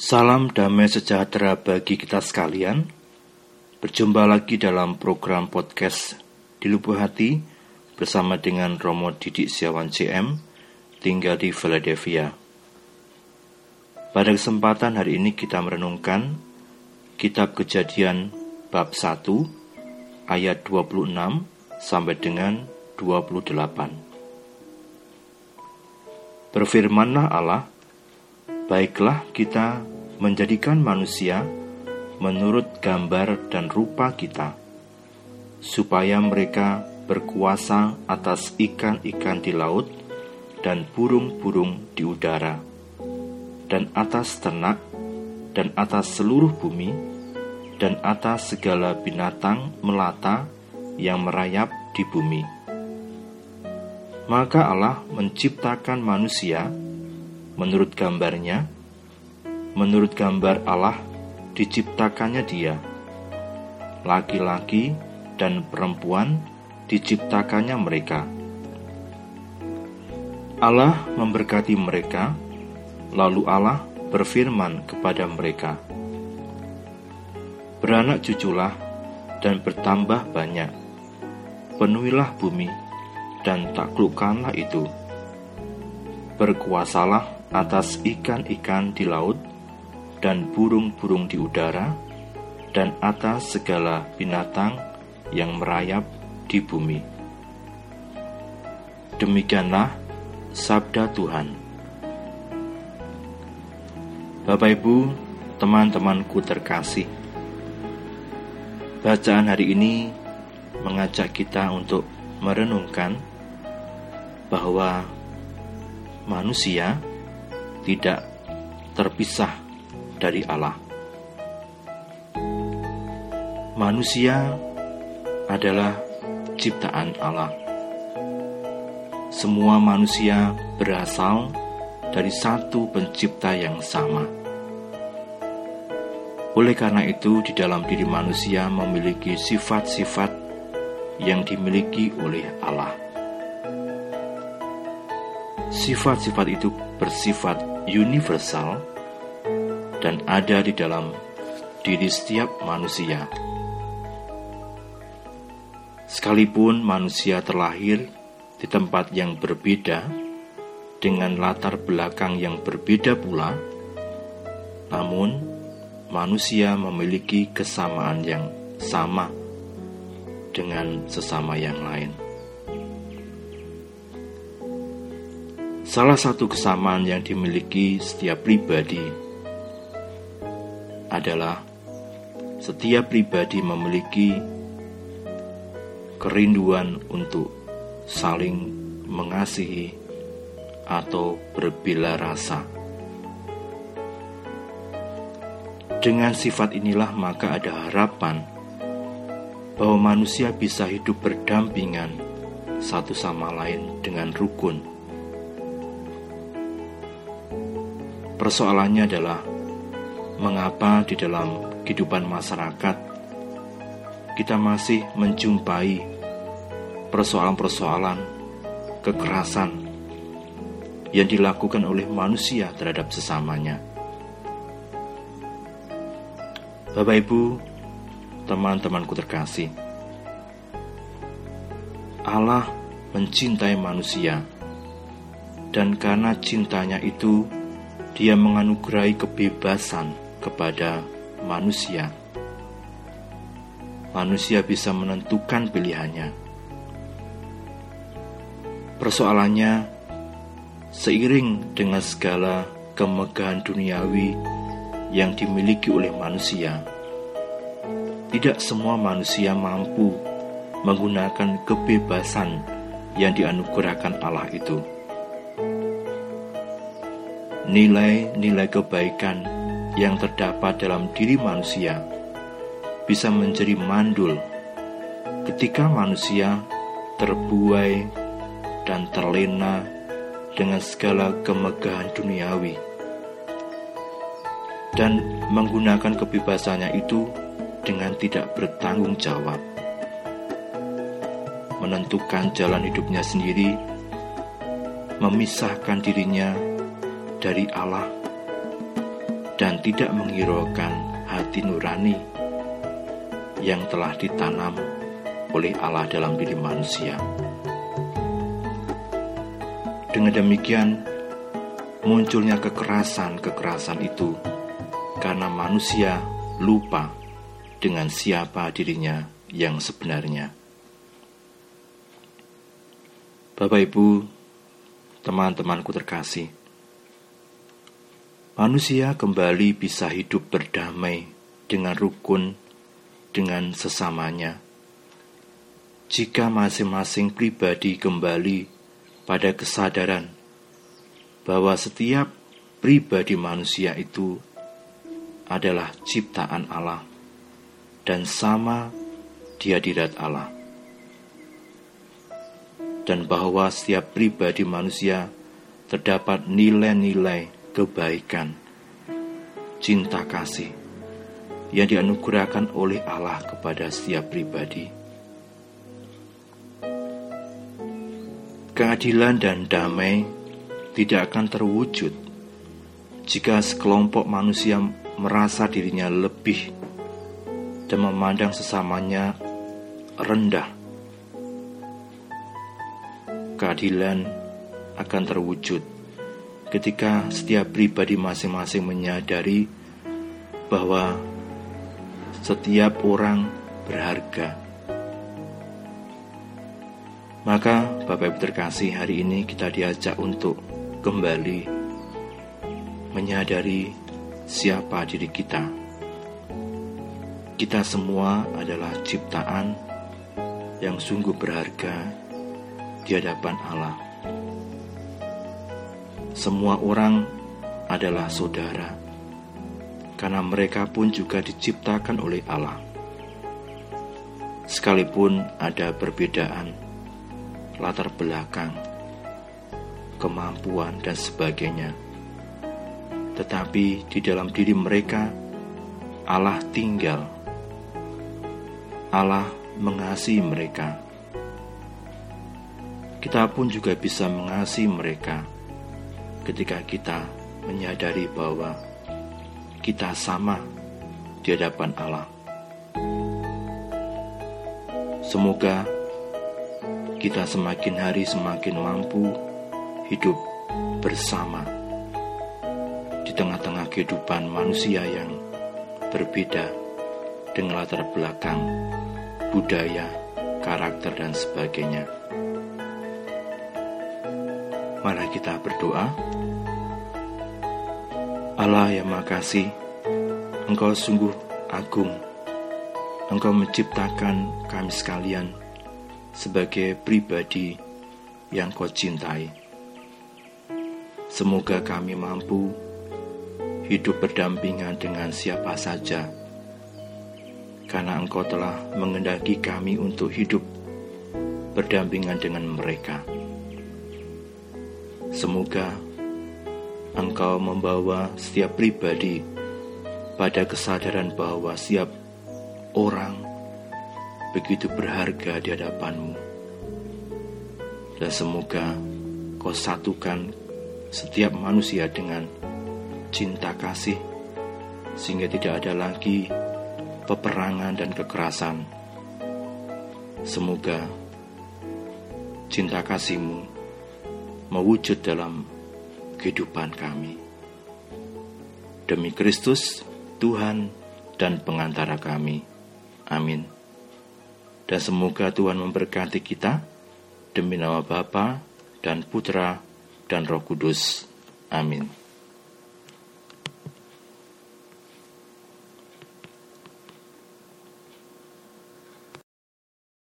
Salam damai sejahtera bagi kita sekalian. Berjumpa lagi dalam program podcast Di Lubuk Hati bersama dengan Romo Didik Setiawan CM, tinggal di Philadelphia. Pada kesempatan hari ini kita merenungkan Kitab Kejadian bab 1 ayat 26 sampai dengan 28. Berfirmanlah Allah, baiklah kita menjadikan manusia menurut gambar dan rupa kita, supaya mereka berkuasa atas ikan-ikan di laut dan burung-burung di udara, dan atas ternak, dan atas seluruh bumi, dan atas segala binatang melata yang merayap di bumi. Maka Allah menciptakan manusia menurut gambarnya. Menurut gambar Allah diciptakannya dia, laki-laki dan perempuan diciptakannya mereka. Allah memberkati mereka, lalu Allah berfirman kepada mereka, beranak cuculah dan bertambah banyak, penuhilah bumi dan taklukkanlah itu, berkuasalah atas ikan-ikan di laut dan burung-burung di udara, dan atas segala binatang yang merayap di bumi. Demikianlah sabda Tuhan. Bapak Ibu, teman-temanku terkasih, bacaan hari ini mengajak kita untuk merenungkan bahwa manusia tidak terpisah dari Allah. Manusia adalah ciptaan Allah. Semua manusia berasal dari satu pencipta yang sama. Oleh karena itu, di dalam diri manusia memiliki sifat-sifat yang dimiliki oleh Allah. Sifat-sifat itu bersifat universal dan ada di dalam diri setiap manusia. Sekalipun manusia terlahir di tempat yang berbeda, dengan latar belakang yang berbeda pula, namun manusia memiliki kesamaan yang sama dengan sesama yang lain. Salah satu kesamaan yang dimiliki setiap pribadi adalah setiap pribadi memiliki kerinduan untuk saling mengasihi atau berbela rasa. Dengan sifat inilah maka ada harapan bahwa manusia bisa hidup berdampingan satu sama lain dengan rukun. Persoalannya adalah mengapa di dalam kehidupan masyarakat kita masih menjumpai persoalan-persoalan kekerasan yang dilakukan oleh manusia terhadap sesamanya. Bapak Ibu, teman-temanku terkasih, Allah mencintai manusia, dan karena cintanya itu Dia menganugerahi kebebasan kepada manusia. Manusia bisa menentukan pilihannya. Persoalannya, seiring dengan segala kemegahan duniawi yang dimiliki oleh manusia, tidak semua manusia mampu menggunakan kebebasan yang dianugerahkan Allah itu. Nilai-nilai kebaikan yang terdapat dalam diri manusia bisa menjadi mandul ketika manusia terbuai dan terlena dengan segala kemegahan duniawi dan menggunakan kebebasannya itu dengan tidak bertanggung jawab, menentukan jalan hidupnya sendiri, memisahkan dirinya dari Allah dan tidak menghiraukan hati nurani yang telah ditanam oleh Allah dalam diri manusia. Dengan demikian, munculnya kekerasan itu karena manusia lupa dengan siapa dirinya yang sebenarnya. Bapak, Ibu, teman-temanku terkasih, manusia kembali bisa hidup berdamai dengan rukun dengan sesamanya jika masing-masing pribadi kembali pada kesadaran bahwa setiap pribadi manusia itu adalah ciptaan Allah dan sama di hadirat Allah, dan bahwa setiap pribadi manusia terdapat nilai-nilai kebaikan, cinta kasih yang dianugerahkan oleh Allah kepada setiap pribadi. Keadilan dan damai tidak akan terwujud jika sekelompok manusia merasa dirinya lebih dan memandang sesamanya rendah. Keadilan akan terwujud ketika setiap pribadi masing-masing menyadari bahwa setiap orang berharga. Maka Bapak Ibu terkasih, hari ini kita diajak untuk kembali menyadari siapa diri kita. Kita semua adalah ciptaan yang sungguh berharga di hadapan Allah. Semua orang adalah saudara, karena mereka pun juga diciptakan oleh Allah. Sekalipun ada perbedaan latar belakang, kemampuan, dan sebagainya, tetapi di dalam diri mereka Allah tinggal. Allah mengasihi mereka. Kita pun juga bisa mengasihi mereka ketika kita menyadari bahwa kita sama di hadapan Allah. Semoga kita semakin hari semakin mampu hidup bersama di tengah-tengah kehidupan manusia yang berbeda dengan latar belakang, budaya, karakter, dan sebagainya. Mari kita berdoa. Allah yang Maha Kasih, Engkau sungguh agung. Engkau menciptakan kami sekalian sebagai pribadi yang Kau cintai. Semoga kami mampu hidup berdampingan dengan siapa saja, karena Engkau telah menghendaki kami untuk hidup berdampingan dengan mereka. Semoga Engkau membawa setiap pribadi pada kesadaran bahwa setiap orang begitu berharga di hadapan-Mu. Dan semoga Kau satukan setiap manusia dengan cinta kasih, sehingga tidak ada lagi peperangan dan kekerasan. Semoga cinta kasih-Mu mewujud dalam kehidupan kami. Demi Kristus, Tuhan dan pengantara kami. Amin. Dan semoga Tuhan memberkati kita demi nama Bapa dan Putra dan Roh Kudus. Amin.